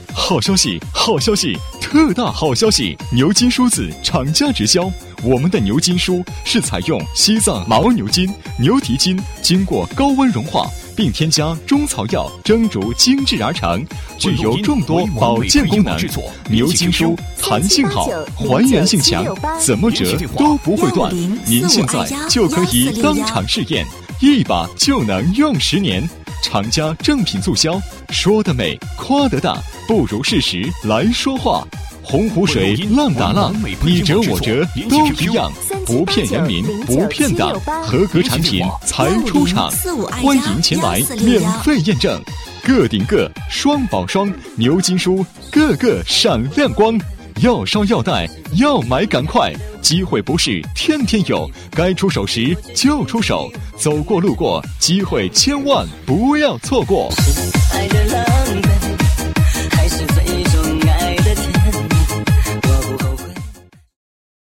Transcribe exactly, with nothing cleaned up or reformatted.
好消息，好消息，特大好消息！牛筋梳子厂家直销，我们的牛筋梳是采用西藏牦牛筋、牛蹄筋，经过高温融化，并添加中草药蒸煮精制而成，具有众多保健功能。牛筋梳弹性好，还原性强，怎么折都不会断。您现在就可以当场试验，一把就能用十年。厂家正品促销，说得美，夸得大，不如事实来说话。洪湖水浪打浪，你折我折都一样，不骗人民，不骗党，合格产品才出厂，欢迎前来免费验证。个顶个，双保双，牛筋梳个个闪亮光。要烧要带，要买赶快，机会不是天天有，该出手时就出手，走过路过，机会千万不要错过。爱的